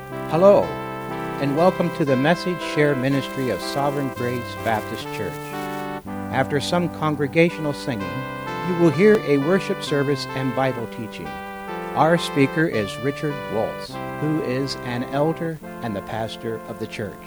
Hello, and welcome to the Message Share Ministry of Sovereign Grace Baptist Church. After some congregational singing, you will hear a worship service and Bible teaching. Our speaker is Richard Waltz, who is an elder and the pastor of the church.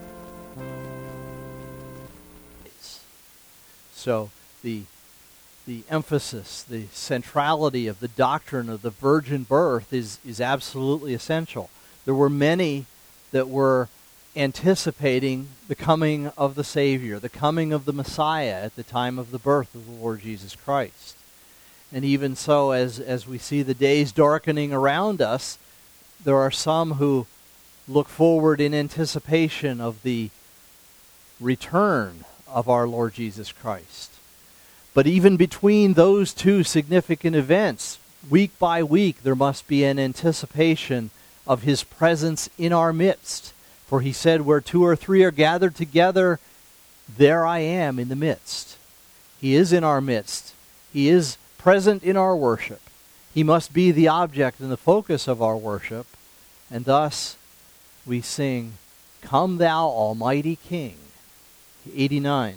So the emphasis, the centrality of the doctrine of the virgin birth is absolutely essential. There were many that were anticipating the coming of the Savior, the coming of the Messiah at the time of the birth of the Lord Jesus Christ. And even so, as we see the days darkening around us, there are some who look forward in anticipation of the return of our Lord Jesus Christ. But even between those two significant events, week by week, there must be an anticipation of His presence in our midst. For He said, where two or three are gathered together, there I am in the midst. He is in our midst. He is present in our worship. He must be the object and the focus of our worship. And thus we sing, Come Thou Almighty King. 89.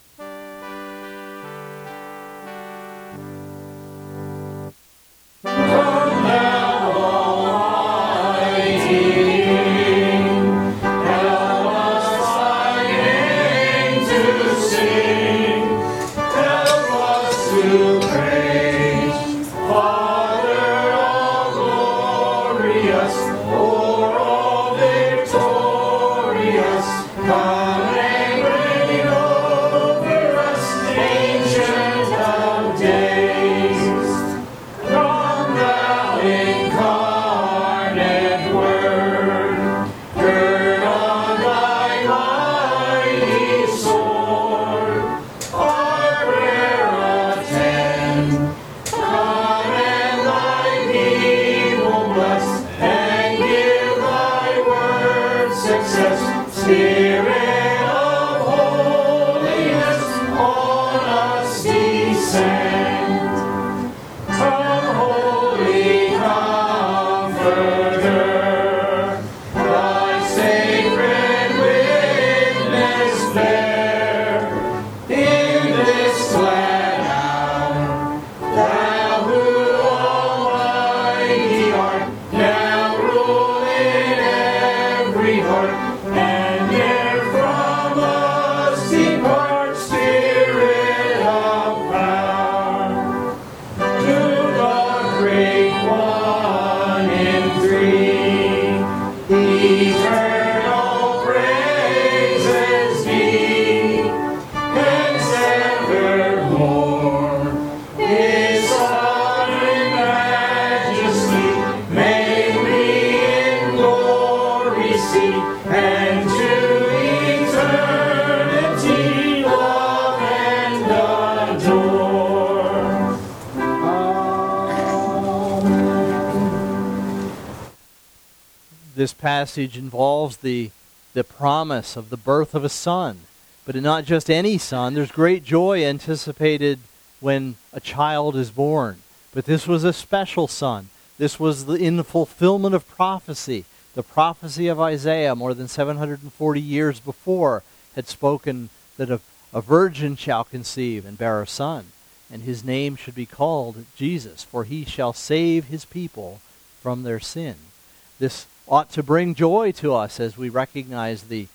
This passage involves the promise of the birth of a son, but not just any son. There's great joy anticipated when a child is born, but this was a special son. This was in the fulfillment of prophecy. The prophecy of Isaiah, more than 740 years before, had spoken that a virgin shall conceive and bear a son, and his name should be called Jesus, for he shall save his people from their sin. This ought to bring joy to us as we recognize the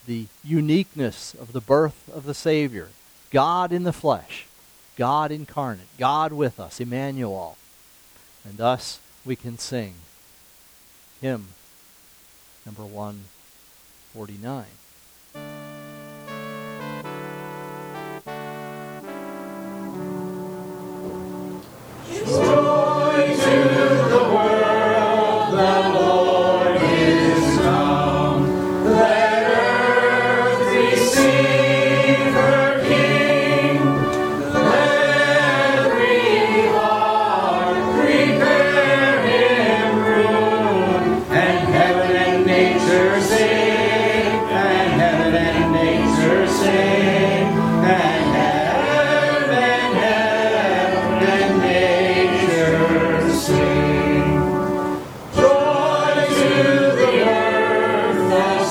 uniqueness of the birth of the Savior. God in the flesh, God incarnate, God with us, Emmanuel. And thus we can sing hymn number 149. Joy to the world, the Lord is come. Let earth receive her King. Let every heart prepare him room, and heaven and nature sing.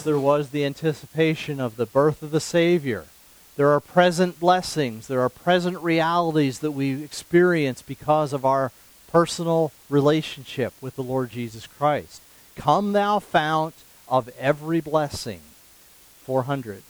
as there was the anticipation of the birth of the Savior, there are present blessings, there are present realities that we experience because of our personal relationship with the Lord Jesus Christ. Come thou fount of every blessing. 400.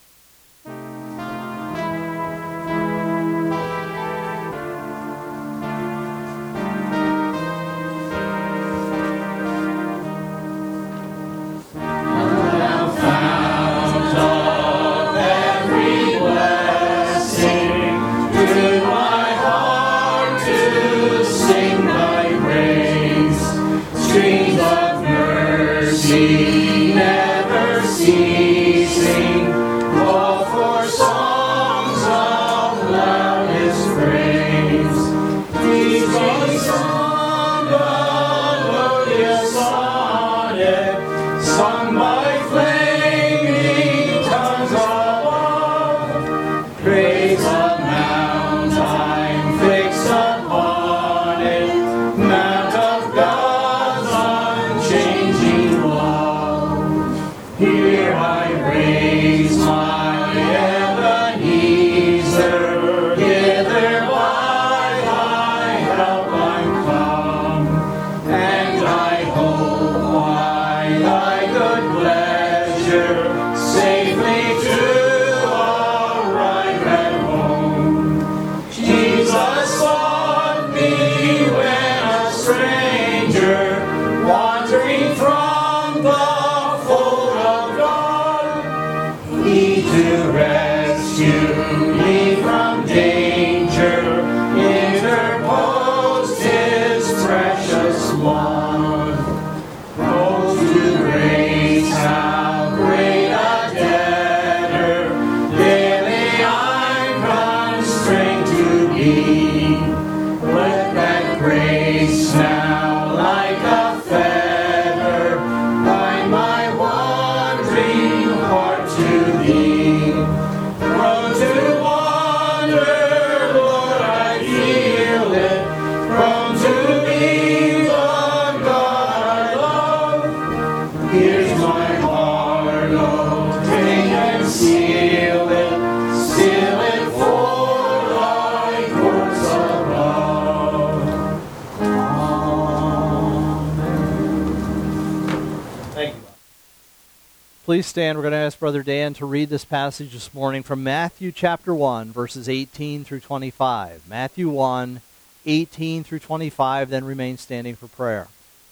Never ceasing, call for songs of loudest praise. Jesus on melodious sonnet, sung by flaming tongues above. Praise the mount I'm fixed upon it, mount of God's unchanging love. Here I raise my Ebenezer, hither by thy help I'm come, and I hope by thy good pleasure safely to arrive at home. Jesus sought me when a stranger, wandering from the fold of God, he to rescue me from danger interposed his precious blood. Oh, to grace how great a debtor daily I'm constrained to be. Let that grace now like a feather bind my wandering heart to thee. Prone to wander, Lord, I feel it. Prone to leave the God I love. Here's my heart, oh, take and seal it for thy courts above. Thank you. Please stand. We're going to ask Brother Dan to read this passage this morning from Matthew chapter 1, verses 18 through 25. Matthew 1, 18 through 25, then remain standing for prayer.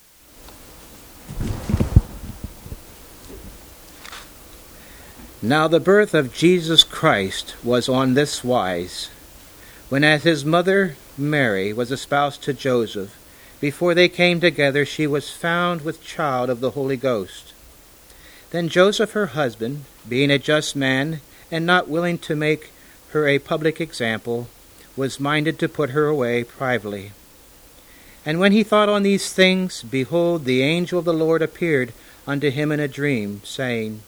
Now the birth of Jesus Christ was on this wise. When as his mother Mary was espoused to Joseph, before they came together she was found with child of the Holy Ghost. Then Joseph her husband, being a just man, and not willing to make her a public example, was minded to put her away privately. And when he thought on these things, behold, the angel of the Lord appeared unto him in a dream, saying,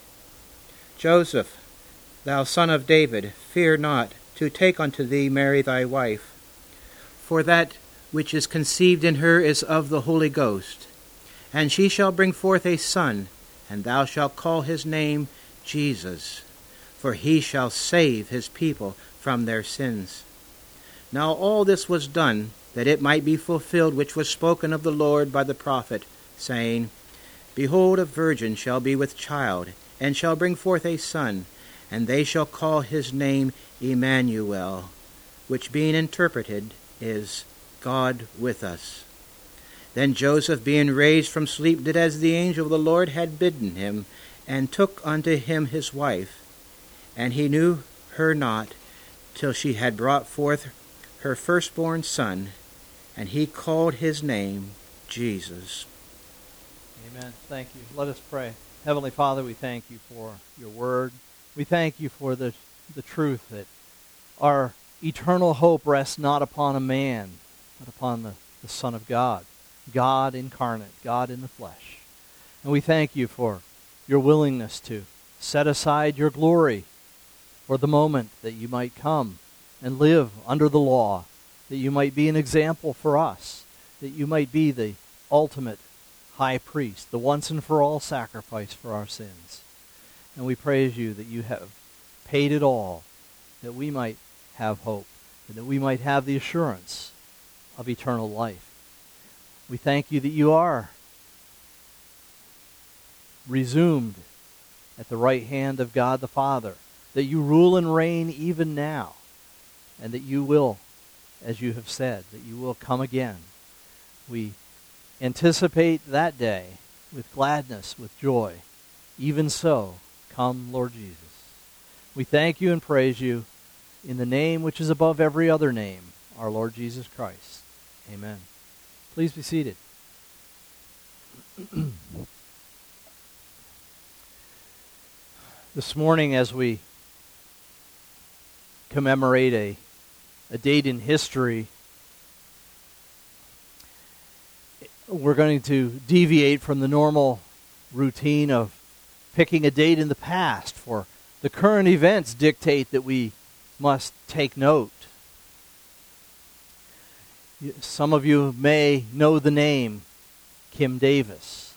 Joseph, thou son of David, fear not to take unto thee Mary thy wife, for that which is conceived in her is of the Holy Ghost. And she shall bring forth a son, and thou shalt call his name Jesus, for he shall save his people from their sins. Now all this was done, that it might be fulfilled which was spoken of the Lord by the prophet, saying, Behold, a virgin shall be with child, and shall bring forth a son, and they shall call his name Emmanuel, which being interpreted is God with us. Then Joseph, being raised from sleep, did as the angel of the Lord had bidden him, and took unto him his wife. And he knew her not till she had brought forth her firstborn son, and he called his name Jesus. Amen. Thank you. Let us pray. Heavenly Father, we thank you for your word. We thank you for the truth that our eternal hope rests not upon a man, but upon the Son of God, God incarnate, God in the flesh. And we thank you for your willingness to set aside your glory for the moment that you might come and live under the law, that you might be an example for us, that you might be the ultimate high priest, the once and for all sacrifice for our sins. And we praise you that you have paid it all, that we might have hope, and that we might have the assurance of eternal life. We thank you that you are resumed at the right hand of God the Father, that you rule and reign even now, and that you will, as you have said, that you will come again. We anticipate that day with gladness, with joy. Even so, come, Lord Jesus. We thank you and praise you in the name which is above every other name, our Lord Jesus Christ. Amen. Please be seated. This morning, as we commemorate a date in history, we're going to deviate from the normal routine of picking a date in the past, for the current events dictate that we must take note. Some of you may know the name Kim Davis.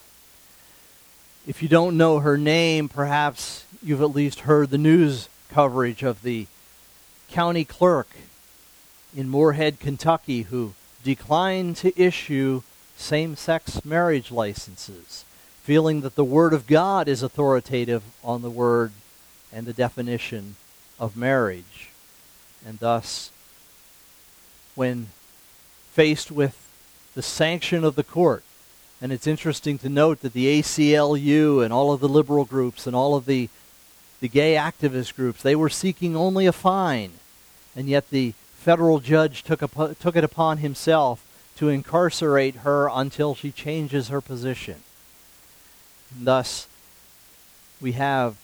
If you don't know her name, perhaps you've at least heard the news coverage of the county clerk in Moorhead, Kentucky, who declined to issue same-sex marriage licenses, feeling that the Word of God is authoritative on the word and the definition of marriage. And thus, when faced with the sanction of the court, and it's interesting to note that the ACLU and all of the liberal groups and all of the gay activist groups, they were seeking only a fine, and yet the federal judge took it upon himself to incarcerate her until she changes her position. And thus, we have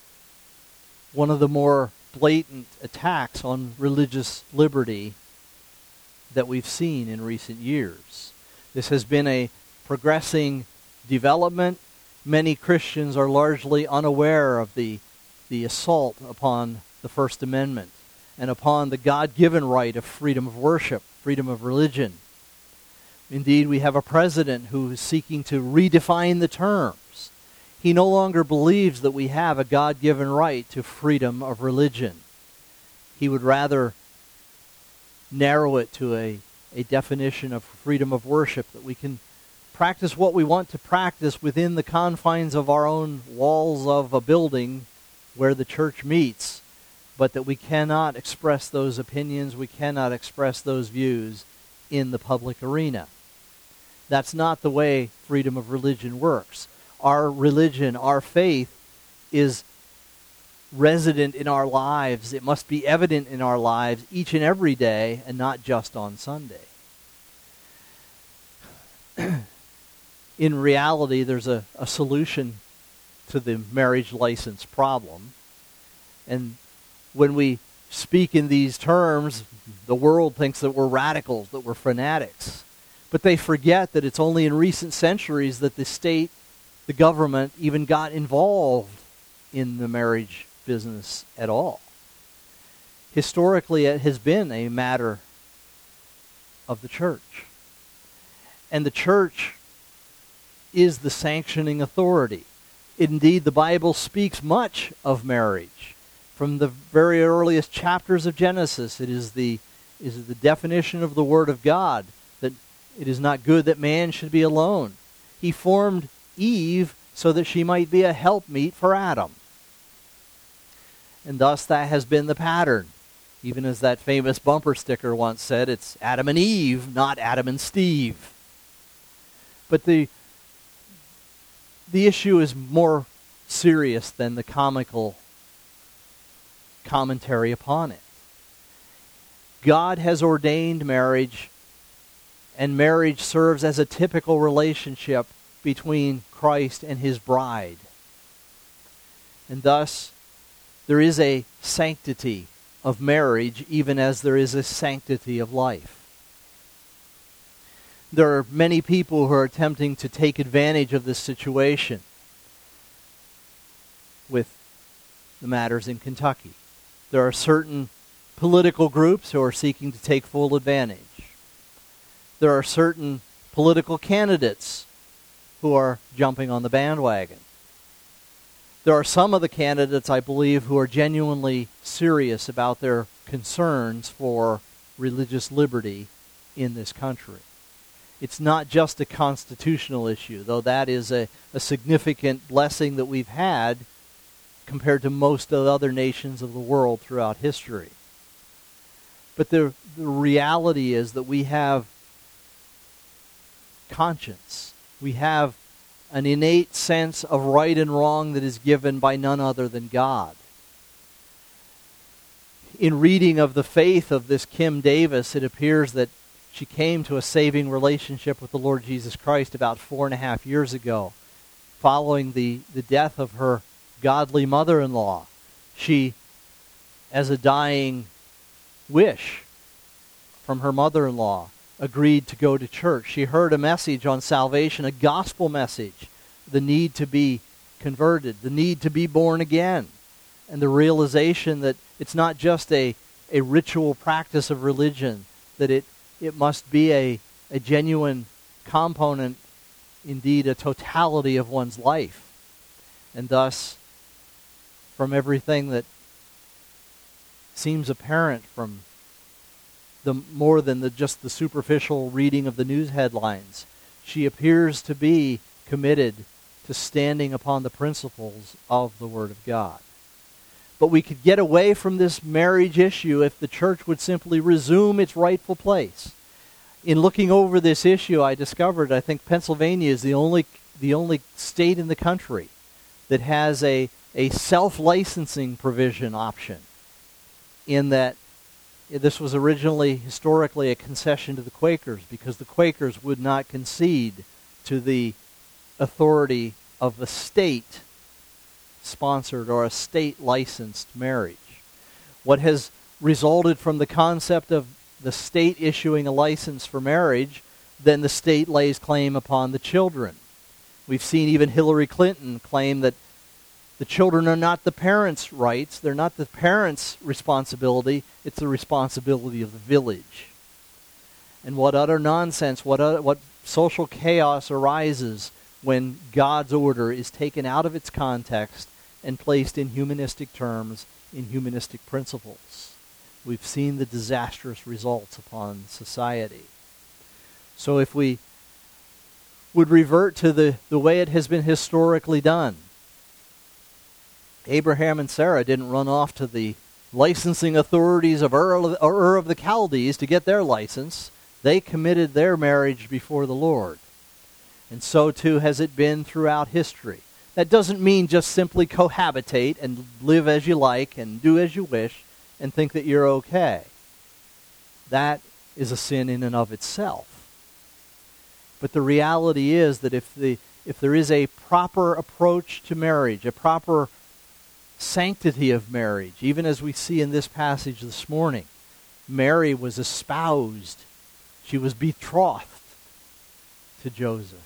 one of the more blatant attacks on religious liberty that we've seen in recent years. This has been a progressing development. Many Christians are largely unaware of the assault upon the First Amendment and upon the God-given right of freedom of worship, freedom of religion. Indeed, we have a president who is seeking to redefine the terms. He no longer believes that we have a God-given right to freedom of religion. He would rather narrow it to a definition of freedom of worship, that we can practice what we want to practice within the confines of our own walls of a building where the church meets, but that we cannot express those opinions, we cannot express those views in the public arena. That's not the way freedom of religion works. Our religion, our faith, is resident in our lives. It must be evident in our lives each and every day, and not just on Sunday. In reality, there's a solution to the marriage license problem. And when we speak in these terms, the world thinks that we're radicals, that we're fanatics. But they forget that it's only in recent centuries that the state, the government, even got involved in the marriage business at all. Historically, it has been a matter of the church. And the church is the sanctioning authority. Indeed, the Bible speaks much of marriage. From the very earliest chapters of Genesis, it is the definition of the Word of God that it is not good that man should be alone. He formed Eve so that she might be a helpmeet for Adam. And thus that has been the pattern. Even as that famous bumper sticker once said, it's Adam and Eve, not Adam and Steve. But the issue is more serious than the comical commentary upon it. God has ordained marriage, and marriage serves as a typical relationship between Christ and his bride. And thus, there is a sanctity of marriage, even as there is a sanctity of life. There are many people who are attempting to take advantage of this situation with the matters in Kentucky. There are certain political groups who are seeking to take full advantage. There are certain political candidates who are jumping on the bandwagon. There are some of the candidates, I believe, who are genuinely serious about their concerns for religious liberty in this country. It's not just a constitutional issue, though that is a significant blessing that we've had compared to most of the other nations of the world throughout history. But the reality is that we have conscience. We have an innate sense of right and wrong that is given by none other than God. In reading of the faith of this Kim Davis, it appears that she came to a saving relationship with the Lord Jesus Christ about 4.5 years ago, following the death of her godly mother-in-law. She, as a dying wish from her mother-in-law, agreed to go to church. She heard a message on salvation, a gospel message, the need to be converted, the need to be born again, and the realization that it's not just a ritual practice of religion, that it must be a genuine component, indeed a totality of one's life. And thus, from everything that seems apparent from the more than just the superficial reading of the news headlines, she appears to be committed to standing upon the principles of the Word of God. But we could get away from this marriage issue if the church would simply resume its rightful place. In looking over this issue, I discovered, I think Pennsylvania is the only state in the country that has a self-licensing provision option, in that this was originally, historically, a concession to the Quakers, because the Quakers would not concede to the authority of a state-sponsored or a state-licensed marriage. What has resulted from the concept of the state issuing a license for marriage, then the state lays claim upon the children. We've seen even Hillary Clinton claim that the children are not the parents' rights, they're not the parents' responsibility, it's the responsibility of the village. And what utter nonsense, what social chaos arises when God's order is taken out of its context and placed in humanistic terms, in humanistic principles. We've seen the disastrous results upon society. So if we would revert to the way it has been historically done, Abraham and Sarah didn't run off to the licensing authorities of Ur of the Chaldees to get their license. They committed their marriage before the Lord. And so too has it been throughout history. That doesn't mean just simply cohabitate and live as you like and do as you wish and think that you're okay. That is a sin in and of itself. But the reality is that if there is a proper approach to marriage, a proper sanctity of marriage, even as we see in this passage this morning, Mary was espoused. She was betrothed to Joseph.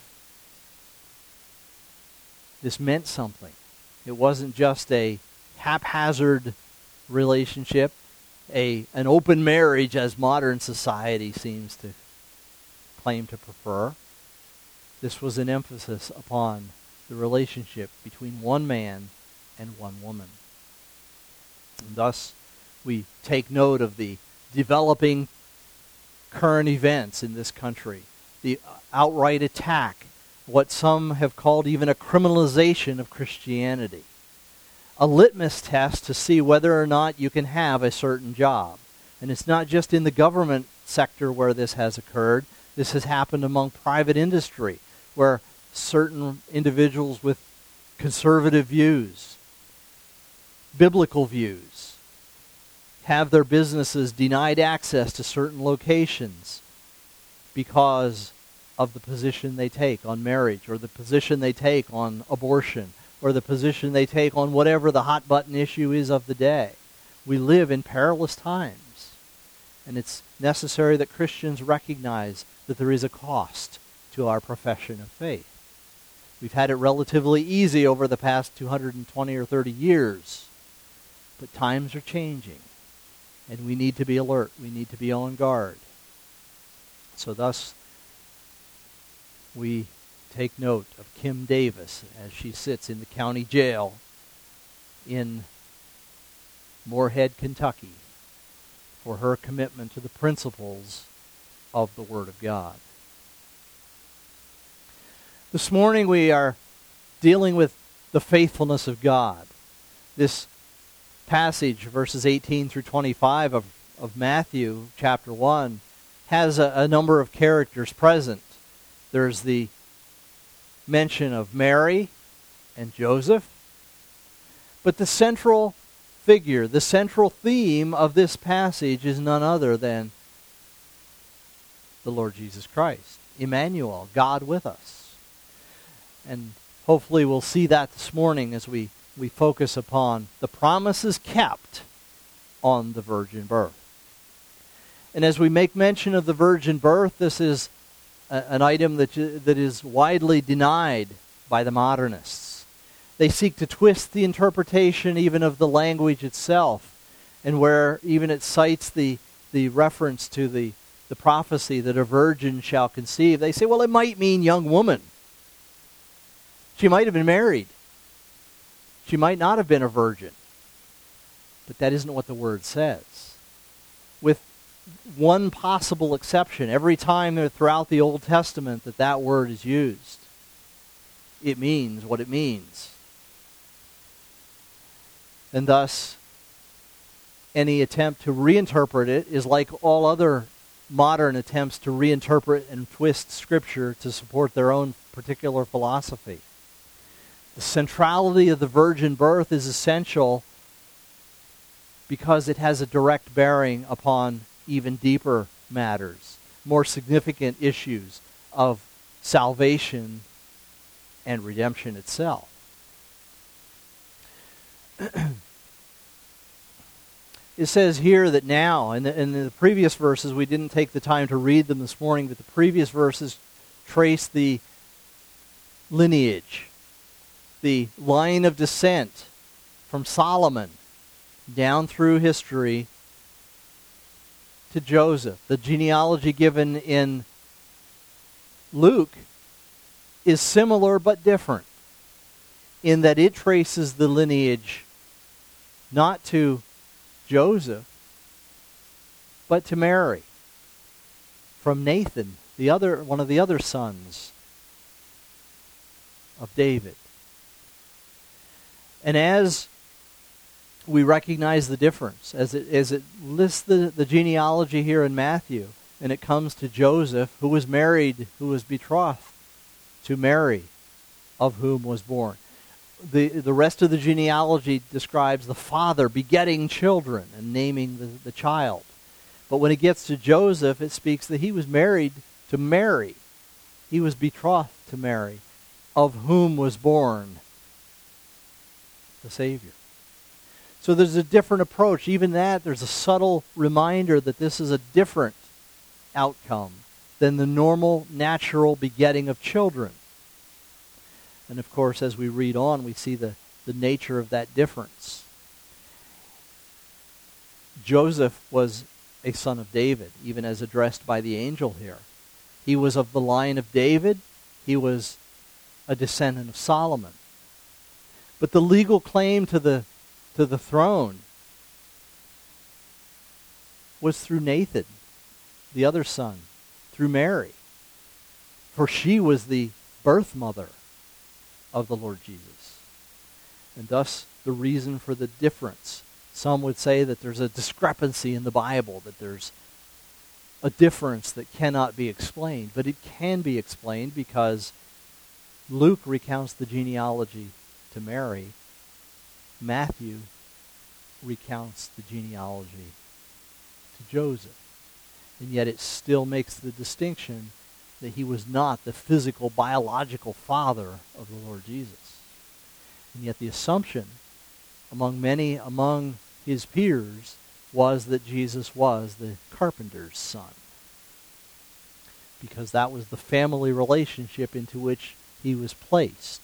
This meant something. It wasn't just a haphazard relationship, an open marriage as modern society seems to claim to prefer. This was an emphasis upon the relationship between one man and one woman. And thus, we take note of the developing current events in this country, the outright attack, what some have called even a criminalization of Christianity, a litmus test to see whether or not you can have a certain job. And it's not just in the government sector where this has occurred. This has happened among private industry, where certain individuals with conservative views, biblical views, have their businesses denied access to certain locations because of the position they take on marriage, or the position they take on abortion, or the position they take on whatever the hot button issue is of the day. We live in perilous times, and it's necessary that Christians recognize that there is a cost to our profession of faith. We've had it relatively easy over the past 220 or 30 years, but times are changing, and we need to be alert. We need to be on guard. So thus, we take note of Kim Davis as she sits in the county jail in Moorhead, Kentucky, for her commitment to the principles of the Word of God. This morning we are dealing with the faithfulness of God. This passage, verses 18 through 25 of Matthew chapter 1, has a number of characters present. There's the mention of Mary and Joseph, but the central figure, the central theme of this passage is none other than the Lord Jesus Christ, Emmanuel, God with us. And hopefully we'll see that this morning as we focus upon the promises kept on the virgin birth. And as we make mention of the virgin birth, this is an item that is widely denied by the modernists. They seek to twist the interpretation even of the language itself, and where even it cites the reference to the prophecy that a virgin shall conceive, they say, well, it might mean young woman. She might have been married. She might not have been a virgin. But that isn't what the word says. With one possible exception, every time throughout the Old Testament that word is used, it means what it means. And thus, any attempt to reinterpret it is like all other modern attempts to reinterpret and twist Scripture to support their own particular philosophy. The centrality of the virgin birth is essential because it has a direct bearing upon even deeper matters, more significant issues of salvation and redemption itself. It says here that now, in the previous verses, we didn't take the time to read them this morning, but the previous verses trace the lineage, the line of descent from Solomon down through history to Joseph. The genealogy given in Luke is similar but different in that it traces the lineage not to Joseph, but to Mary, from Nathan, one of the other sons of David. And as we recognize the difference, as it lists the genealogy here in Matthew, and it comes to Joseph, who was married, who was betrothed to Mary, of whom was born. The rest of the genealogy describes the father begetting children and naming the child. But when it gets to Joseph, it speaks that he was married to Mary. He was betrothed to Mary, of whom was born the Savior. So there's a different approach. Even that, there's a subtle reminder that this is a different outcome than the normal, natural begetting of children. And of course, as we read on, we see the nature of that difference. Joseph was a son of David, even as addressed by the angel here. He was of the line of David. He was a descendant of Solomon. But the legal claim to the throne was through Nathan, the other son, through Mary. For she was the birth mother of the Lord Jesus. And thus, the reason for the difference. Some would say that there's a discrepancy in the Bible, that there's a difference that cannot be explained. But it can be explained because Luke recounts the genealogy to Mary. Matthew recounts the genealogy to Joseph. And yet it still makes the distinction that he was not the physical, biological father of the Lord Jesus. And yet the assumption among his peers was that Jesus was the carpenter's son, because that was the family relationship into which he was placed.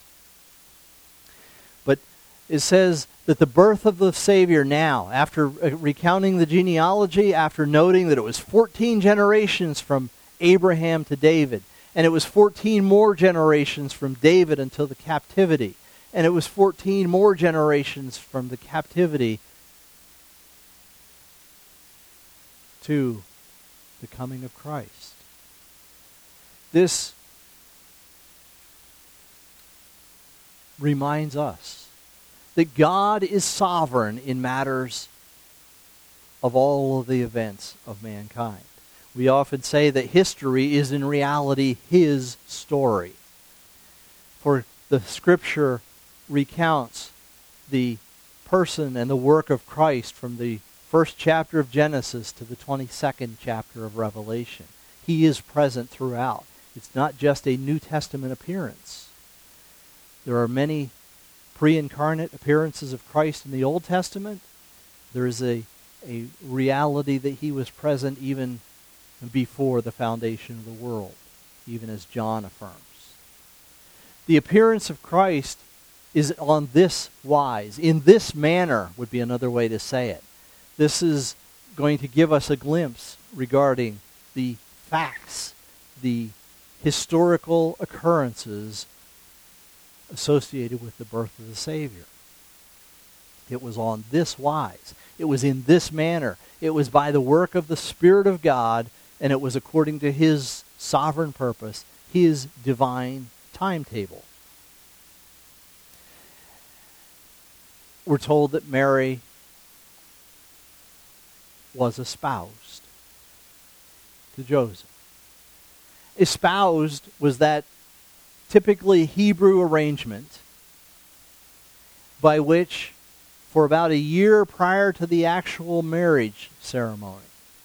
But it says that the birth of the Savior now, after recounting the genealogy, after noting that it was 14 generations from Abraham to David, and it was 14 more generations from David until the captivity, And it was 14 more generations from the captivity to the coming of Christ. This reminds us that God is sovereign in matters of all of the events of mankind. We often say that history is in reality His story. For the Scripture recounts the person and the work of Christ from the first chapter of Genesis to the 22nd chapter of Revelation. He is present throughout. It's not just a New Testament appearance. There are many pre-incarnate appearances of Christ in the Old Testament. There is a reality that He was present even before the foundation of the world, even as John affirms. The appearance of Christ is on this wise, in this manner would be another way to say it. This is going to give us a glimpse regarding the facts, the historical occurrences associated with the birth of the Savior. It was on this wise. It was in this manner. It was by the work of the Spirit of God, and it was according to His sovereign purpose, His divine timetable. We're told that Mary was espoused to Joseph. Espoused was that typically Hebrew arrangement by which, for about a year prior to the actual marriage ceremony,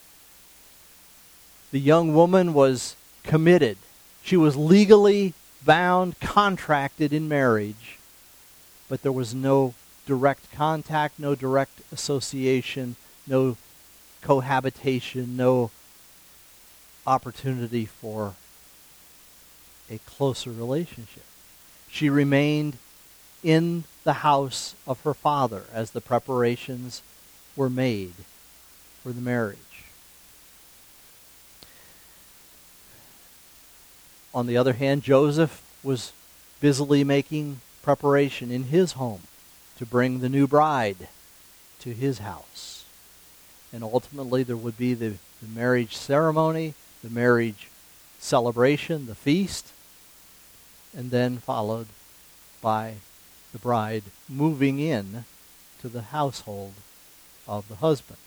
the young woman was committed. She was legally bound, contracted in marriage, but there was no direct contact, no direct association, no cohabitation, no opportunity for a closer relationship. She remained in the house of her father as the preparations were made for the marriage. On the other hand, Joseph was busily making preparation in his home to bring the new bride to his house. And ultimately there would be the marriage ceremony, the marriage celebration, the feast, and then followed by the bride moving in to the household of the husband.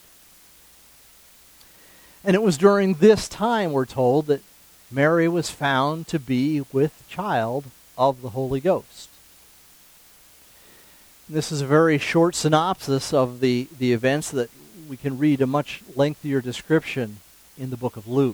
And it was during this time, we're told, that Mary was found to be with child of the Holy Ghost. This is a very short synopsis of the events that we can read a much lengthier description in the book of Luke.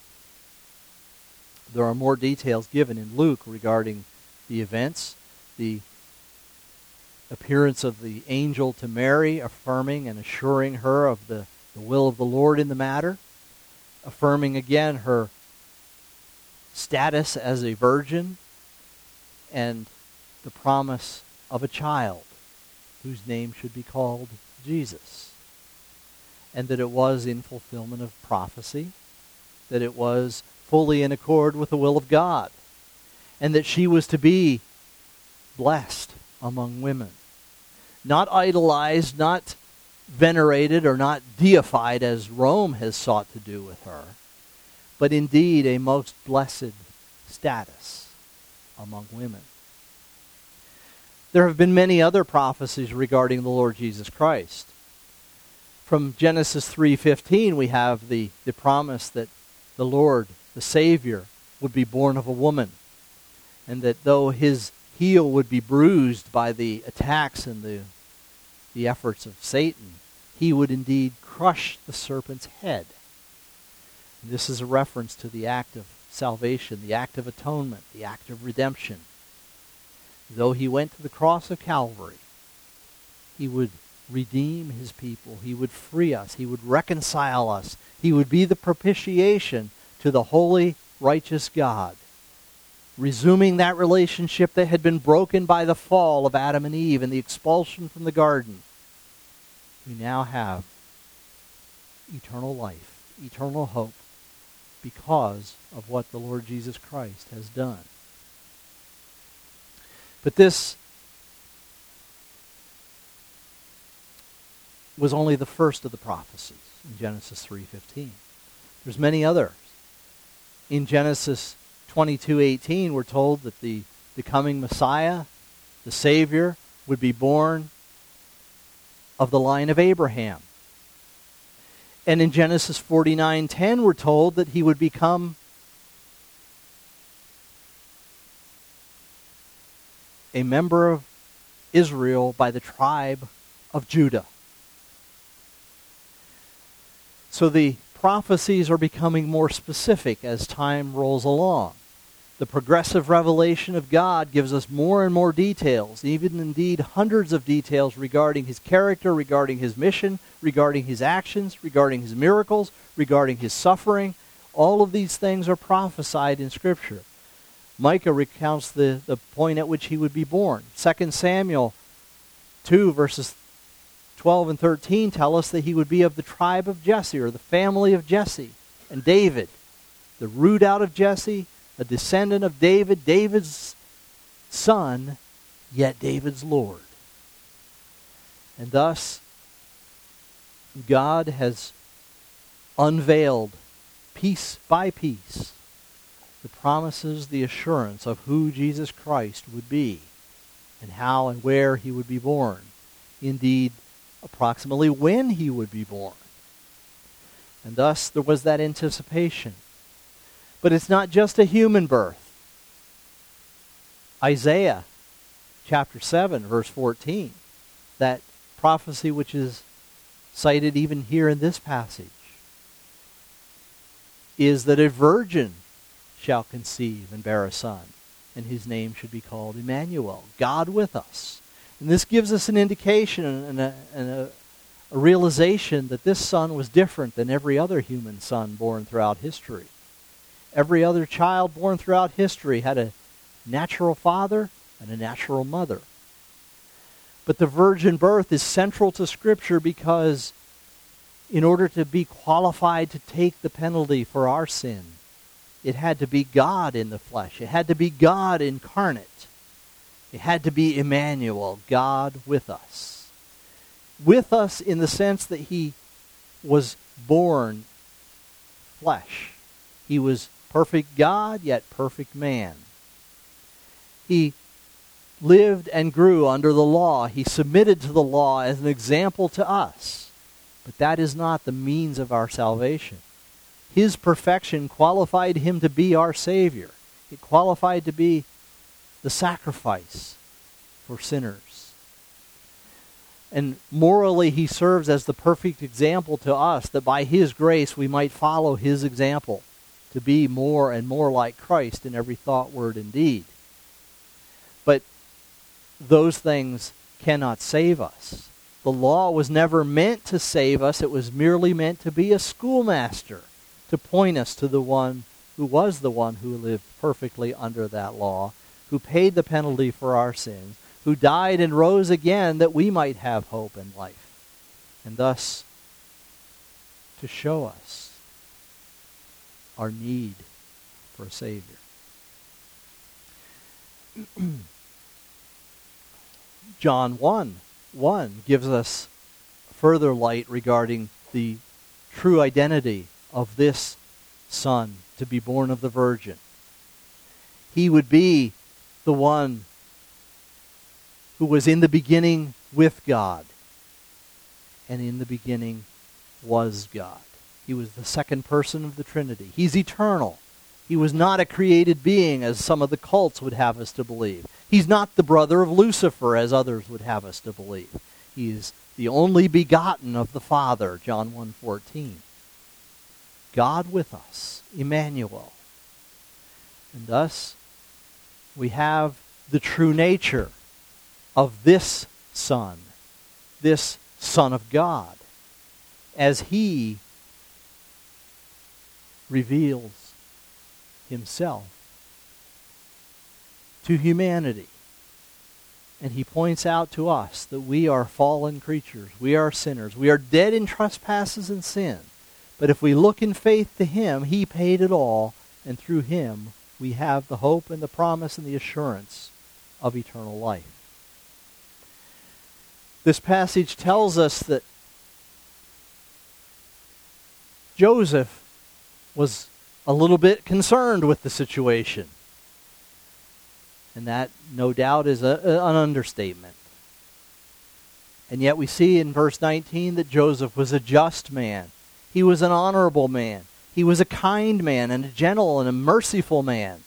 There are more details given in Luke regarding the events, the appearance of the angel to Mary, affirming and assuring her of the will of the Lord in the matter, affirming again her status as a virgin, and the promise of a child whose name should be called Jesus. And that it was in fulfillment of prophecy, that it was fully in accord with the will of God, and that she was to be blessed among women. Not idolized, not venerated, or not deified as Rome has sought to do with her, but indeed a most blessed status among women. There have been many other prophecies regarding the Lord Jesus Christ. From Genesis 3:15, we have the promise that the Lord, the Savior, would be born of a woman, and that though his heel would be bruised by the attacks and the efforts of Satan, he would indeed crush the serpent's head. And this is a reference to the act of salvation, the act of atonement, the act of redemption. Though he went to the cross of Calvary, he would redeem his people. He would free us. He would reconcile us. He would be the propitiation to the holy, righteous God, resuming that relationship that had been broken by the fall of Adam and Eve and the expulsion from the garden. We now have eternal life, eternal hope, because of what the Lord Jesus Christ has done. But this was only the first of the prophecies in Genesis 3:15. There's many others. In Genesis 22:18, we're told that the coming Messiah, the Savior, would be born of the line of Abraham. And in Genesis 49:10, we're told that he would become a member of Israel by the tribe of Judah. So the prophecies are becoming more specific as time rolls along. The progressive revelation of God gives us more and more details, even indeed hundreds of details regarding his character, regarding his mission, regarding his actions, regarding his miracles, regarding his suffering. All of these things are prophesied in Scripture. Micah recounts the point at which he would be born. 2 Samuel 2 verses 12 and 13 tell us that he would be of the tribe of Jesse, or the family of Jesse. And David, the root out of Jesse, a descendant of David, David's son, yet David's Lord. And thus, God has unveiled, piece by piece, the promises, the assurance of who Jesus Christ would be, and how and where he would be born. Indeed, approximately when he would be born. And thus, there was that anticipation. But it's not just a human birth. Isaiah chapter 7, verse 14, that prophecy which is cited even here in this passage, is that a virgin shall conceive and bear a son, and his name should be called Emmanuel, God with us. And this gives us an indication and a realization that this son was different than every other human son born throughout history. Every other child born throughout history had a natural father and a natural mother. But the virgin birth is central to Scripture because in order to be qualified to take the penalty for our sin, it had to be God in the flesh. It had to be God incarnate. It had to be Emmanuel, God with us. With us in the sense that he was born flesh. He was perfect God, yet perfect man. He lived and grew under the law. He submitted to the law as an example to us. But that is not the means of our salvation. His perfection qualified him to be our Savior. It qualified to be the sacrifice for sinners. And morally, he serves as the perfect example to us, that by his grace we might follow his example, to be more and more like Christ in every thought, word, and deed. But those things cannot save us. The law was never meant to save us. It was merely meant to be a schoolmaster, to point us to the one who was the one who lived perfectly under that law, who paid the penalty for our sins, who died and rose again that we might have hope and life, and thus to show us our need for a Savior. John 1:1 gives us further light regarding the true identity of this Son to be born of the Virgin. He would be the one who was in the beginning with God, and in the beginning was God. He was the second person of the Trinity. He's eternal. He was not a created being, as some of the cults would have us to believe. He's not the brother of Lucifer, as others would have us to believe. He is the only begotten of the Father, John 1:14. God with us, Emmanuel. And thus, we have the true nature of this Son, this Son of God, as he reveals himself to humanity. And he points out to us that we are fallen creatures. We are sinners. We are dead in trespasses and sin. But if we look in faith to him, he paid it all, and through him we have the hope and the promise and the assurance of eternal life. This passage tells us that Joseph was a little bit concerned with the situation. And that, no doubt, is an understatement. And yet we see in verse 19 that Joseph was a just man. He was an honorable man. He was a kind man and a gentle and a merciful man.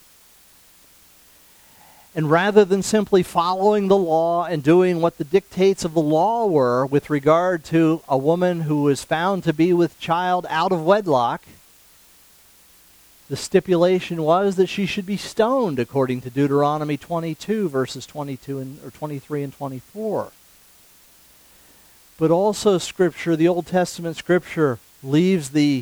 And rather than simply following the law and doing what the dictates of the law were with regard to a woman who was found to be with child out of wedlock, the stipulation was that she should be stoned according to Deuteronomy 22, verses 23 and 24. But also Scripture, the Old Testament Scripture, leaves the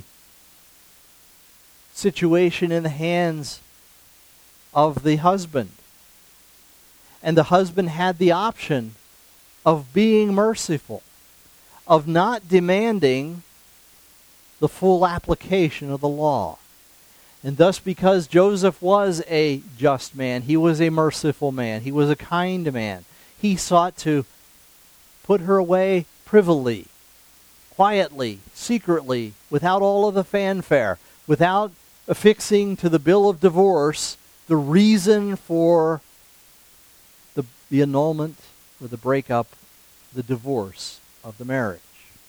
situation in the hands of the husband. And the husband had the option of being merciful, of not demanding the full application of the law. And thus, because Joseph was a just man, he was a merciful man, he was a kind man, he sought to put her away privily, quietly, secretly, without all of the fanfare, without affixing to the bill of divorce the reason for the annulment or the breakup, the divorce of the marriage.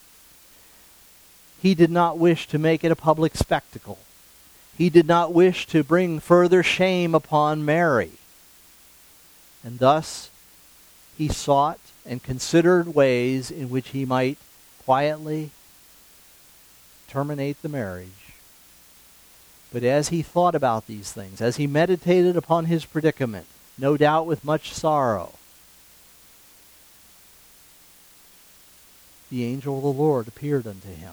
He did not wish to make it a public spectacle. He did not wish to bring further shame upon Mary. And thus, he sought and considered ways in which he might quietly terminate the marriage. But as he thought about these things, as he meditated upon his predicament, no doubt with much sorrow, the angel of the Lord appeared unto him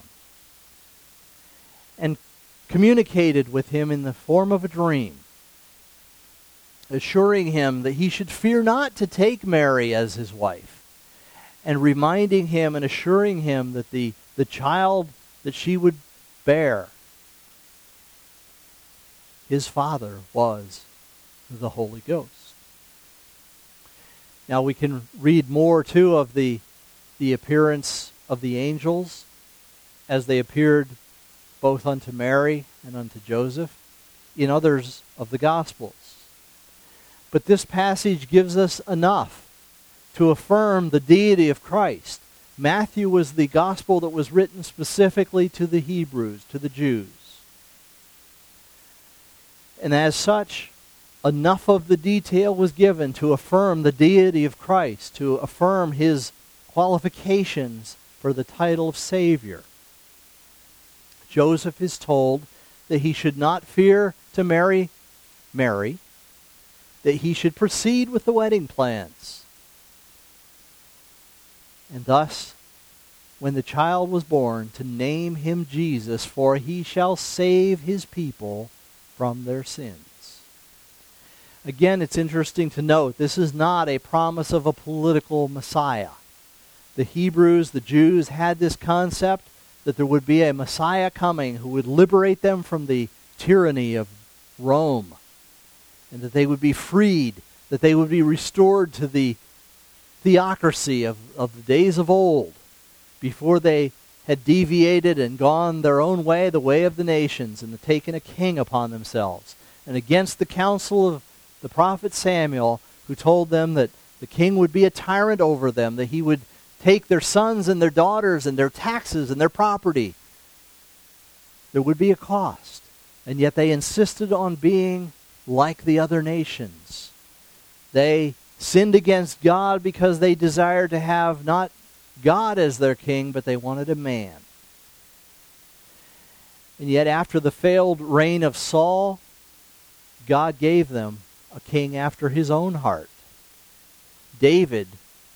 and communicated with him in the form of a dream, assuring him that he should fear not to take Mary as his wife, and reminding him and assuring him that the child that she would bear, his father was the Holy Ghost. Now we can read more too of the appearance of the angels as they appeared both unto Mary and unto Joseph in others of the Gospels. But this passage gives us enough to affirm the deity of Christ. Matthew was the gospel that was written specifically to the Hebrews, to the Jews. And as such, enough of the detail was given to affirm the deity of Christ, to affirm his qualifications for the title of Savior. Joseph is told that he should not fear to marry Mary, that he should proceed with the wedding plans. And thus, when the child was born, to name him Jesus, for he shall save his people from their sins. Again, it's interesting to note, this is not a promise of a political Messiah. The Hebrews, the Jews, had this concept that there would be a Messiah coming who would liberate them from the tyranny of Rome, and that they would be freed, that they would be restored to the theocracy of the days of old, before they had deviated and gone their own way, the way of the nations, and had taken a king upon themselves. And against the counsel of the prophet Samuel, who told them that the king would be a tyrant over them, that he would take their sons and their daughters and their taxes and their property. There would be a cost. And yet they insisted on being like the other nations. They sinned against God because they desired to have not God as their king, but they wanted a man. And yet after the failed reign of Saul, God gave them a king after his own heart. David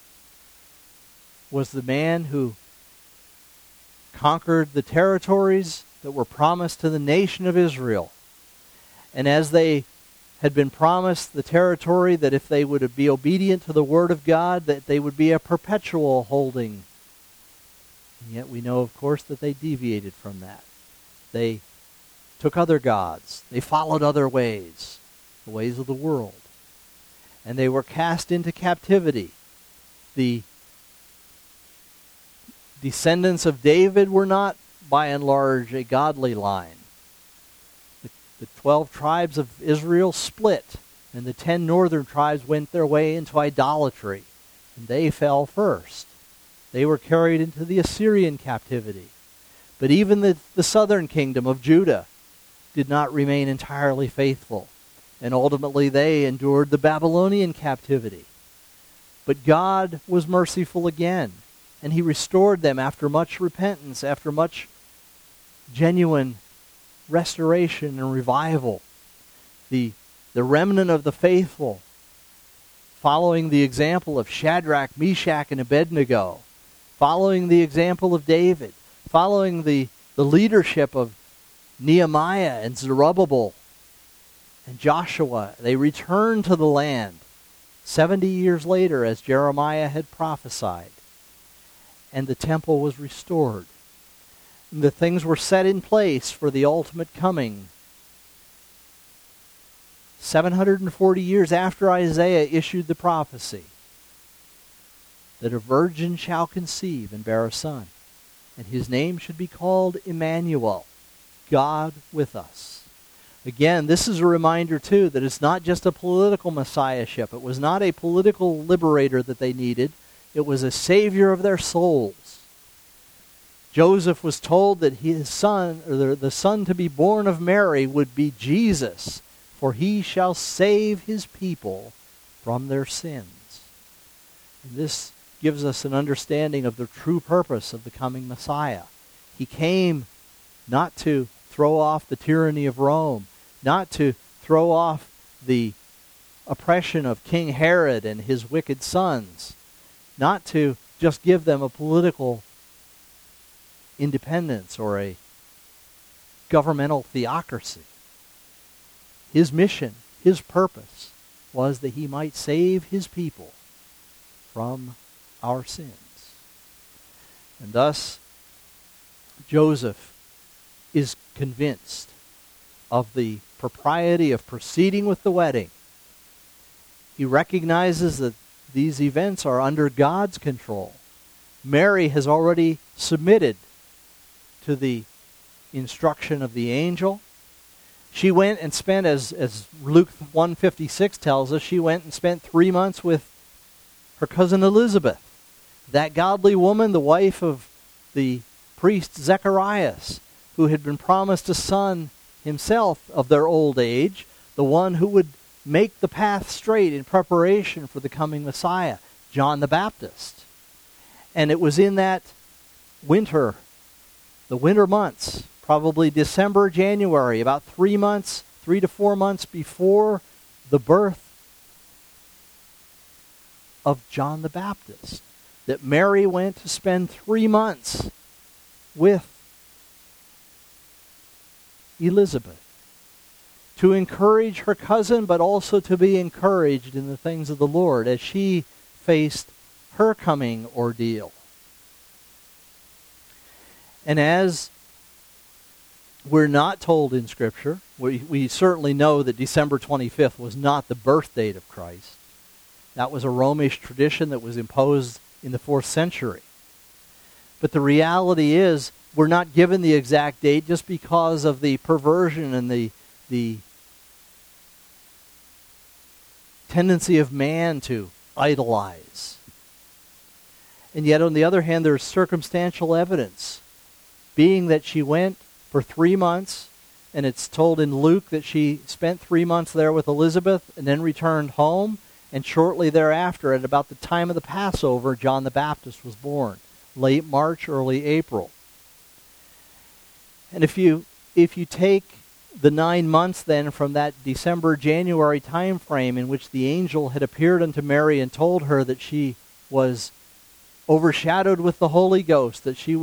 was the man who conquered the territories that were promised to the nation of Israel. And as they had been promised the territory that if they would be obedient to the word of God, that they would be a perpetual holding. And yet we know, of course, that they deviated from that. They took other gods. They followed other ways, the ways of the world. And they were cast into captivity. The descendants of David were not by and large, a godly line. The 12 tribes of Israel split, and the 10 northern tribes went their way into idolatry, and they fell first. They were carried into the Assyrian captivity. But even the southern kingdom of Judah did not remain entirely faithful, and ultimately they endured the Babylonian captivity. But God was merciful again, and he restored them after much repentance, after much genuine restoration and revival. The remnant of the faithful, following the example of Shadrach, Meshach, and Abednego, following the example of David, following the leadership of Nehemiah and Zerubbabel and Joshua, they returned to the land 70 years later, as Jeremiah had prophesied, and the temple was restored. And the things were set in place for the ultimate coming. 740 years after Isaiah issued the prophecy that a virgin shall conceive and bear a son, and his name should be called Emmanuel, God with us. Again, this is a reminder, too, that it's not just a political messiahship. It was not a political liberator that they needed. It was a savior of their souls. Joseph was told that his son, or the son to be born of Mary, would be Jesus, for he shall save his people from their sins. And this gives us an understanding of the true purpose of the coming Messiah. He came not to throw off the tyranny of Rome, not to throw off the oppression of King Herod and his wicked sons, not to just give them a political independence or a governmental theocracy. His mission, his purpose, was that he might save his people from our sins. And thus, Joseph is convinced of the propriety of proceeding with the wedding. He recognizes that these events are under God's control. Mary has already submitted to the instruction of the angel. She went and spent, as Luke 1:56 tells us, she went and spent 3 months with her cousin Elizabeth, that godly woman, the wife of the priest Zacharias, who had been promised a son himself of their old age, the one who would make the path straight in preparation for the coming Messiah, John the Baptist. And it was in that winter, the winter months, probably December, January, about 3 to 4 months before the birth of John the Baptist, that Mary went to spend 3 months with Elizabeth, to encourage her cousin, but also to be encouraged in the things of the Lord as she faced her coming ordeal. And as we're not told in Scripture, we certainly know that December 25th was not the birth date of Christ. That was a Romish tradition that was imposed in the 4th century. But the reality is, we're not given the exact date just because of the perversion and the tendency of man to idolize. And yet, on the other hand, there's circumstantial evidence, being that she went for 3 months, and it's told in Luke that she spent 3 months there with Elizabeth and then returned home, and shortly thereafter, at about the time of the Passover, John the Baptist was born, late March, early April. And if you take the 9 months then from that December-January time frame in which the angel had appeared unto Mary and told her that she was overshadowed with the Holy Ghost, that she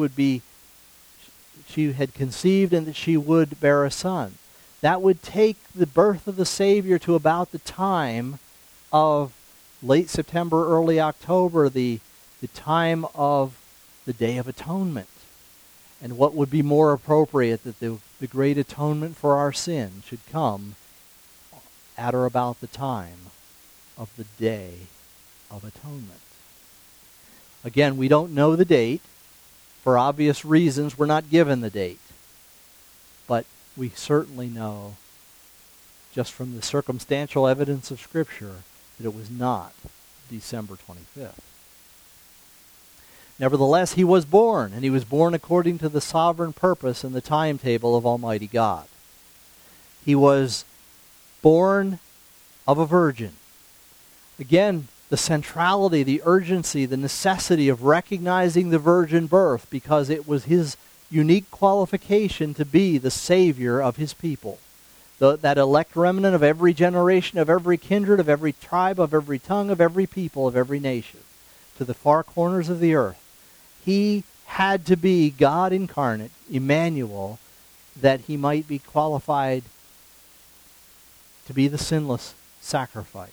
had conceived and that she would bear a son, that would take the birth of the Savior to about the time of late September, early October, the time of the Day of Atonement. And what would be more appropriate that the great atonement for our sin should come at or about the time of the Day of Atonement. Again, we don't know the date, For obvious reasons, we're not given the date. But we certainly know, just from the circumstantial evidence of Scripture, that it was not December 25th. Nevertheless, he was born, and he was born according to the sovereign purpose and the timetable of Almighty God. He was born of a virgin. Again, the centrality, the urgency, the necessity of recognizing the virgin birth, because it was his unique qualification to be the Savior of his people. That elect remnant of every generation, of every kindred, of every tribe, of every tongue, of every people, of every nation, to the far corners of the earth. He had to be God incarnate, Emmanuel, that he might be qualified to be the sinless sacrifice.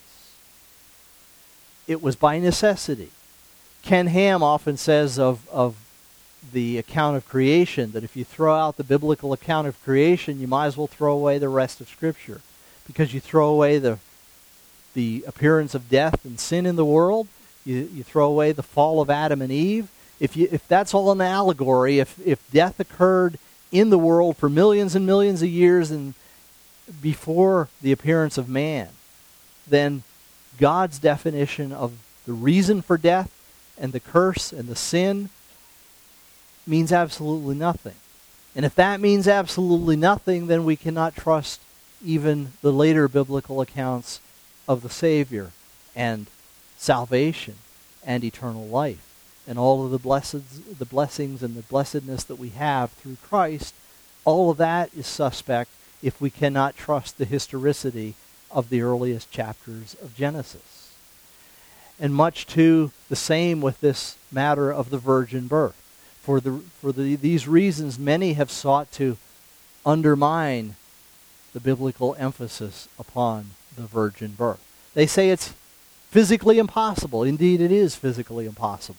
It was by necessity. Ken Ham often says of the account of creation that if you throw out the biblical account of creation, you might as well throw away the rest of Scripture, because you throw away the appearance of death and sin in the world, you throw away the fall of Adam and Eve. If that's all an allegory, if death occurred in the world for millions and millions of years and before the appearance of man, then God's definition of the reason for death and the curse and the sin means absolutely nothing. And if that means absolutely nothing, then we cannot trust even the later biblical accounts of the Savior and salvation and eternal life and all of the blessings and the blessedness that we have through Christ. All of that is suspect if we cannot trust the historicity of the earliest chapters of Genesis. And much too the same with this matter of the virgin birth. For these reasons, many have sought to undermine the biblical emphasis upon the virgin birth. They say it's physically impossible. Indeed, it is physically impossible.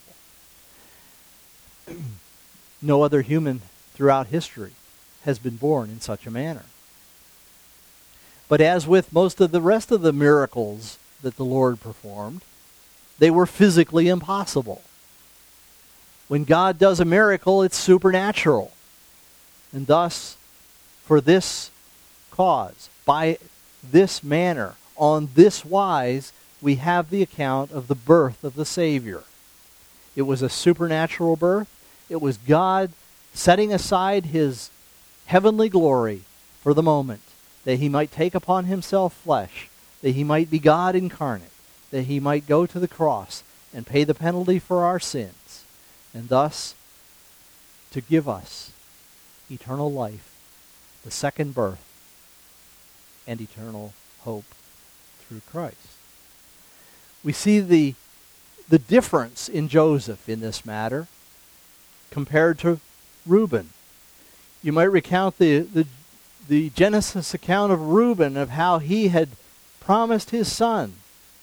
No other human throughout history has been born in such a manner. But as with most of the rest of the miracles that the Lord performed, they were physically impossible. When God does a miracle, it's supernatural. And thus, for this cause, by this manner, on this wise, we have the account of the birth of the Savior. It was a supernatural birth. It was God setting aside his heavenly glory for the moment, that he might take upon himself flesh, that he might be God incarnate, that he might go to the cross and pay the penalty for our sins, and thus to give us eternal life, the second birth, and eternal hope through Christ. We see the difference in Joseph in this matter compared to Reuben. You might recount the Genesis account of Reuben, of how he had promised his son.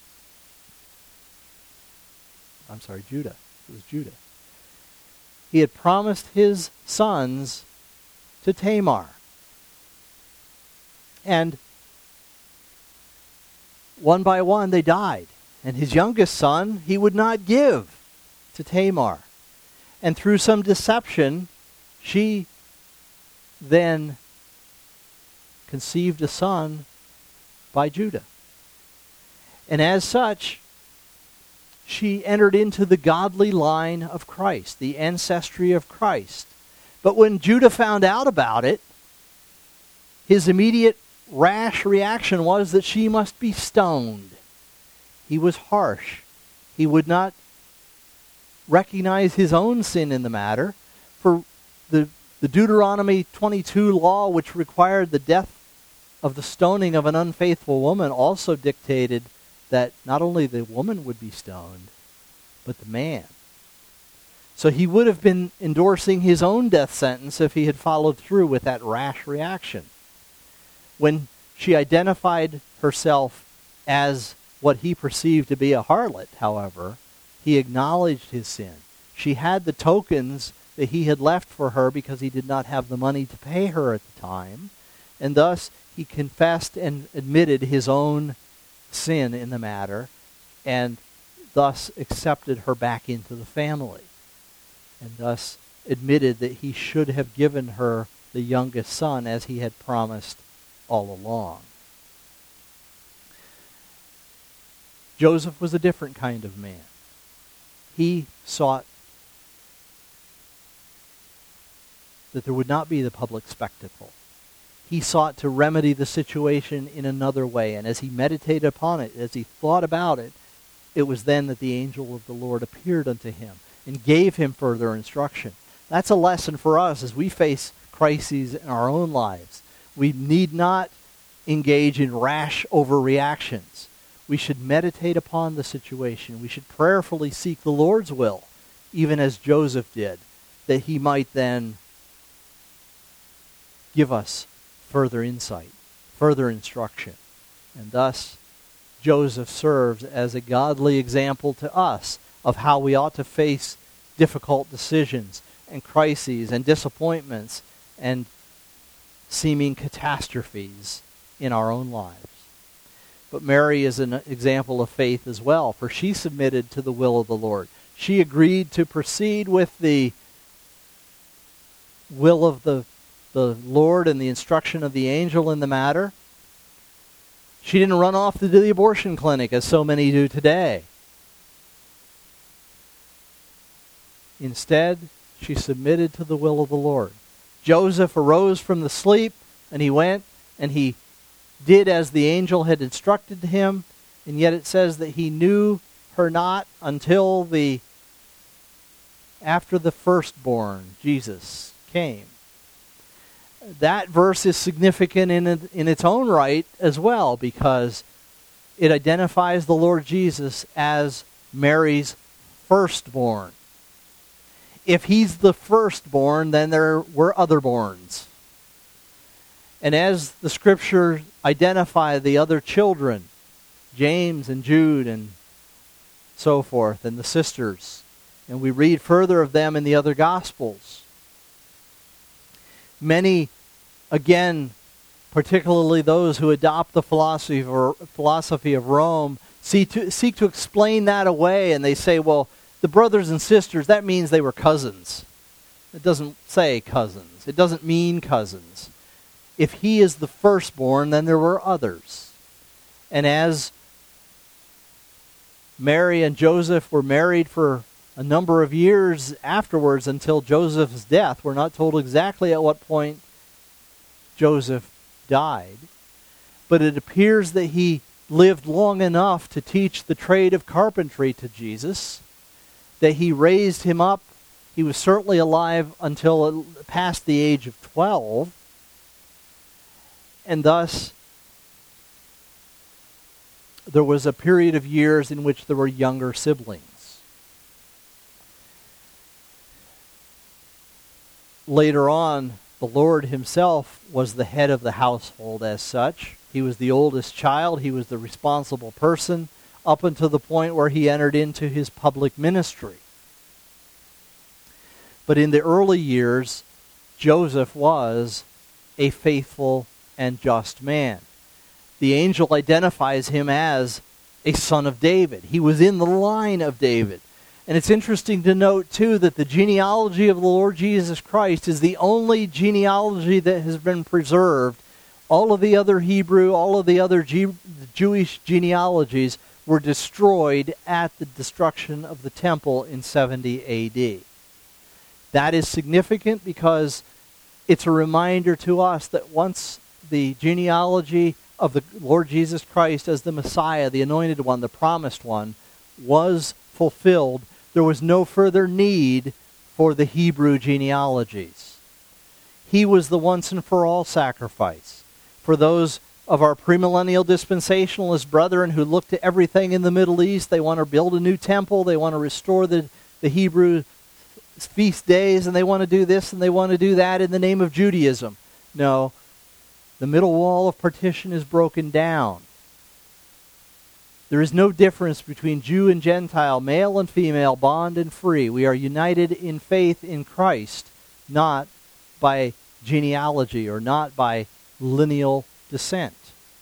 Judah. It was Judah. He had promised his sons to Tamar. And one by one they died. And his youngest son he would not give to Tamar. And through some deception, she then conceived a son by Judah. And as such, she entered into the godly line of Christ, the ancestry of Christ. But when Judah found out about it, his immediate rash reaction was that she must be stoned. He was harsh. He would not recognize his own sin in the matter. For the Deuteronomy 22 law, which required the death of the stoning of an unfaithful woman, also dictated that not only the woman would be stoned, but the man. So he would have been endorsing his own death sentence if he had followed through with that rash reaction. When she identified herself as what he perceived to be a harlot, however, he acknowledged his sin. She had the tokens that he had left for her because he did not have the money to pay her at the time, and thus he confessed and admitted his own sin in the matter, and thus accepted her back into the family. And thus admitted that he should have given her the youngest son as he had promised all along. Joseph was a different kind of man. He sought that there would not be the public spectacle. He sought to remedy the situation in another way, and as he meditated upon it, as he thought about it, it was then that the angel of the Lord appeared unto him and gave him further instruction. That's a lesson for us as we face crises in our own lives. We need not engage in rash overreactions. We should meditate upon the situation. We should prayerfully seek the Lord's will, even as Joseph did, that he might then give us further insight, further instruction. And thus, Joseph serves as a godly example to us of how we ought to face difficult decisions and crises and disappointments and seeming catastrophes in our own lives. But Mary is an example of faith as well, for she submitted to the will of the Lord. She agreed to proceed with the will of the Lord and the instruction of the angel in the matter. She didn't run off to the abortion clinic as so many do today. Instead, she submitted to the will of the Lord. Joseph arose from the sleep, and he went, and he did as the angel had instructed him, and yet it says that he knew her not until after the firstborn, Jesus, came. That verse is significant in its own right as well, because it identifies the Lord Jesus as Mary's firstborn. If he's the firstborn, then there were other borns. And as the Scripture identify the other children, James and Jude and so forth, and the sisters, and we read further of them in the other Gospels, many, again, particularly those who adopt the philosophy of Rome, seek to explain that away, and they say, well, the brothers and sisters, that means they were cousins. It doesn't say cousins. It doesn't mean cousins. If he is the firstborn, then there were others. And as Mary and Joseph were married for a number of years afterwards until Joseph's death, we're not told exactly at what point Joseph died, but it appears that he lived long enough to teach the trade of carpentry to Jesus, that he raised him up. He was certainly alive until past the age of 12, and thus there was a period of years in which there were younger siblings. Later on, the Lord himself was the head of the household as such. He was the oldest child. He was the responsible person up until the point where he entered into his public ministry. But in the early years, Joseph was a faithful and just man. The angel identifies him as a son of David. He was in the line of David. And it's interesting to note, too, that the genealogy of the Lord Jesus Christ is the only genealogy that has been preserved. All of the other Hebrew, all of the other Jewish genealogies were destroyed at the destruction of the temple in 70 A.D. That is significant because it's a reminder to us that once the genealogy of the Lord Jesus Christ as the Messiah, the anointed one, the promised one, was fulfilled, there was no further need for the Hebrew genealogies. He was the once and for all sacrifice. For those of our premillennial dispensationalist brethren who look to everything in the Middle East, they want to build a new temple, they want to restore the Hebrew feast days, and they want to do this and they want to do that in the name of Judaism. No, the middle wall of partition is broken down. There is no difference between Jew and Gentile, male and female, bond and free. We are united in faith in Christ, not by genealogy or not by lineal descent.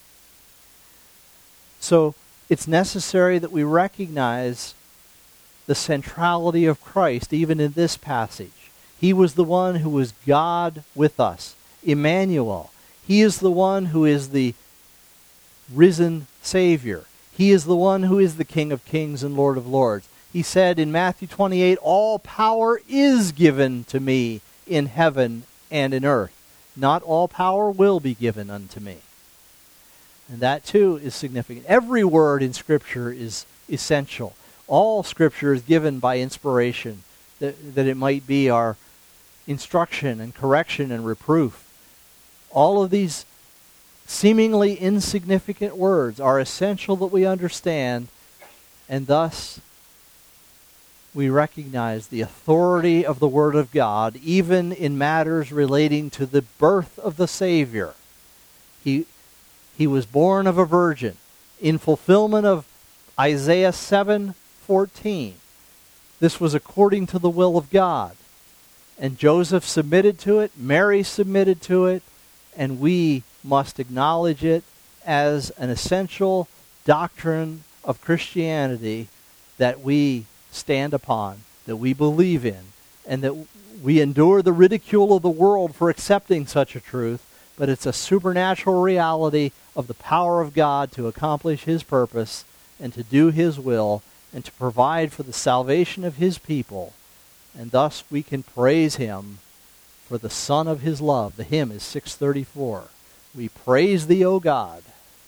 So it's necessary that we recognize the centrality of Christ even in this passage. He was the one who was God with us, Emmanuel. He is the one who is the risen Savior. He is the one who is the King of kings and Lord of lords. He said in Matthew 28, all power is given to me in heaven and in earth. Not all power will be given unto me. And that too is significant. Every word in Scripture is essential. All Scripture is given by inspiration, that it might be our instruction and correction and reproof. All of these seemingly insignificant words are essential that we understand, and thus we recognize the authority of the Word of God, even in matters relating to the birth of the Savior. He was born of a virgin in fulfillment of Isaiah 7:14. This was according to the will of God. And Joseph submitted to it, Mary submitted to it, and we must acknowledge it as an essential doctrine of Christianity that we stand upon, that we believe in, and that we endure the ridicule of the world for accepting such a truth, but it's a supernatural reality of the power of God to accomplish His purpose and to do His will and to provide for the salvation of His people. And thus we can praise Him for the Son of His love. The hymn is 634. We praise Thee, O God.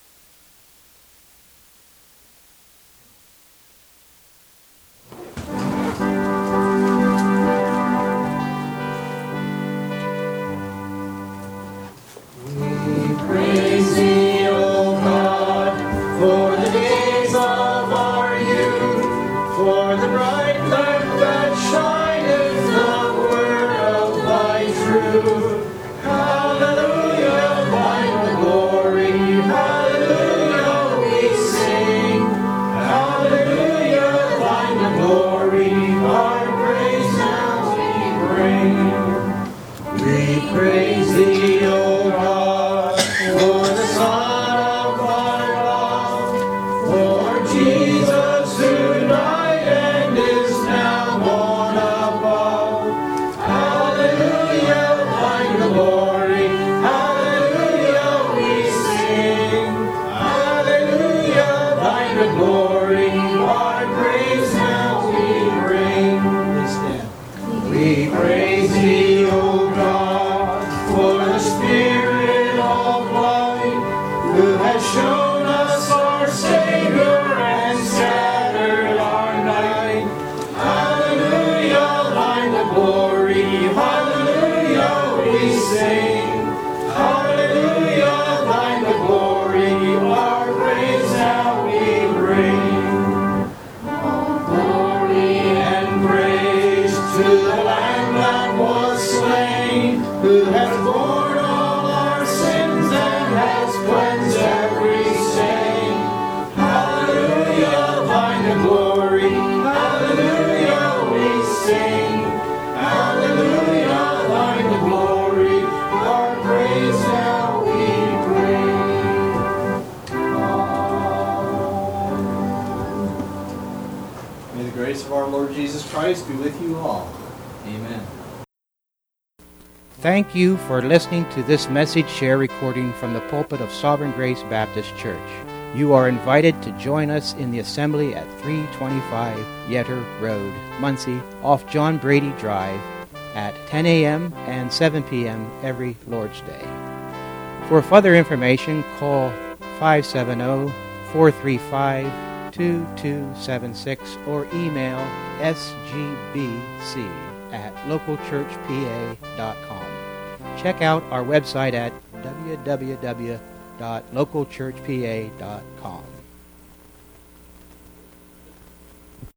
Praise Thee, O God, for the days of our youth, for the bright lamp that shineth, the word of Thy truth. Hallelujah, Thine the glory. Hallelujah, we sing. Hallelujah, Thine the glory. Our praise now we bring. We praise Thee, O God, for the Son of Thy love, for Jesus who died and is now born above. Hallelujah, Thine the glory. Hallelujah, we sing. Hallelujah, Thine the glory. Our praise now we bring. We praise Thee, O God, for the Spirit of light, who has shown us our Savior and scattered our night. Hallelujah, Thine the glory. Hallelujah, we sing. Hallelujah, Thine the glory. Our praise now we bring. All glory and praise to the Lamb that was slain, who has borne all our sins and has cleansed every stain. Hallelujah, Thine the glory. Hallelujah, we sing. Hallelujah, Thine the glory. Our praise now we bring. May the grace of our Lord Jesus Christ be with you all. Amen. Thank you for listening to this message share recording from the pulpit of Sovereign Grace Baptist Church. You are invited to join us in the assembly at 325 Yetter Road, Muncie, off John Brady Drive at 10 a.m. and 7 p.m. every Lord's Day. For further information, call 570-435-2276 or email sgbc@localchurchpa.com. Check out our website at www.localchurchpa.com.